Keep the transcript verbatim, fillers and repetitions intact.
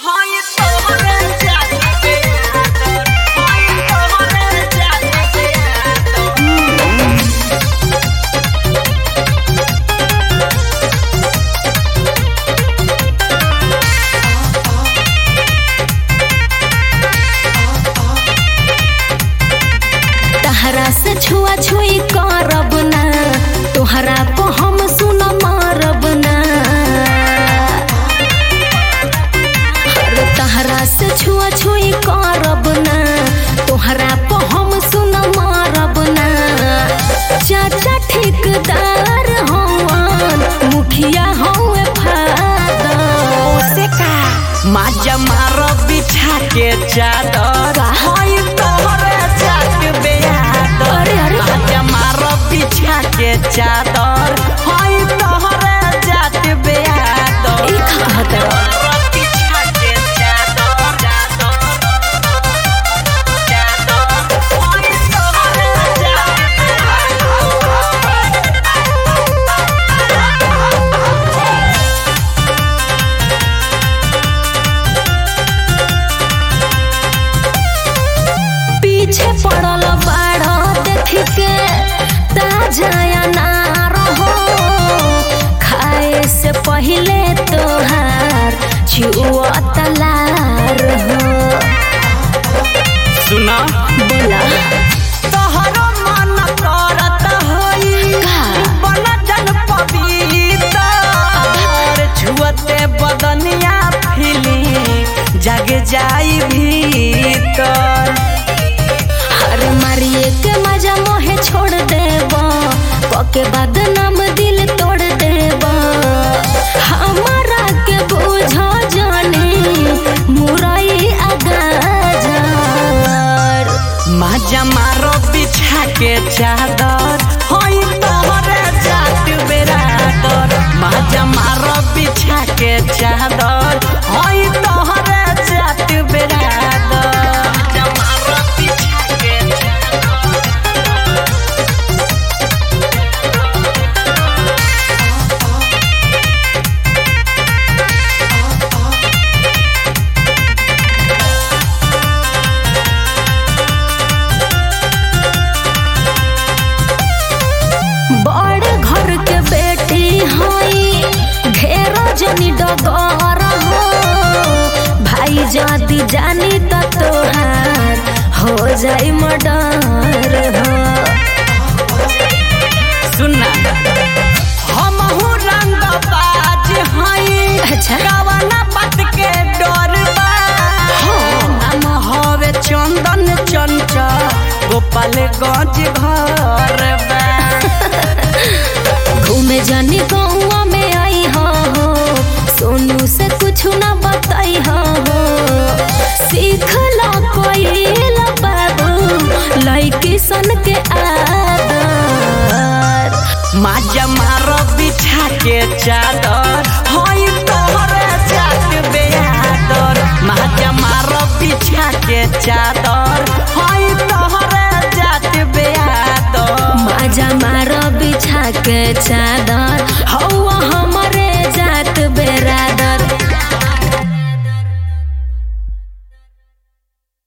तहरा से छुआ छुई करब ना, तोहरा को हम सुन मारब ना। अरे तहरा से छुआ छुई करब ना, तोहरा को हम सुन मारब ना। चाचा ठेकेदार हवन, मुखिया हवे फादर। से का माजा मारो बिछा के चादर होई तोहरे जात बेयादर। अरे अरे माजा मारो बिछा के चादर होई तोहरे जात बेयादर। ई का कहत मारो बिछा के चादर चादर चादर होई तोहरे जात पीछे पड़ल बाड़ा देख के ताजा अनार हो। खाए से पहले तोहार छुआ तलार हो। सुना बोला तोहरो मन करत होई का? बन जन पवित्र छुअते बदनिया फिली जग जाई भीतर। अरे मारिए के मजा मोहे छोड़ देबो, पके बदनाम दिल तोड़ देबो। हमारा के बुझो जानी मुरई अगाजर। माजा मारो बिछा के चादर होई तोहरे जात बेरादर। माजा मारो बिछा के चादर होई तोहरे जात बेरादर। माजा मारो बिछा के बड़ घर के बेटी हई, ढेर जनी डगर हो। भाई जाती जानी त तोहार हो जाई मर्डर हो। सुनना हमहू रंगबाज हई। अच्छा। कवना बात के डर बा? नाम हवे चंदन चंचल, गोपालगंज घर बा। घूमे जानी गौवा में आई हो, सोनू से कुछ ना बताई हो। सीख लो कोई बाबू लड़की सन के आदर। माजा मारो बिछा के चादर होई तोहरे जात बेयादर। माजा मारो बिछा के चादर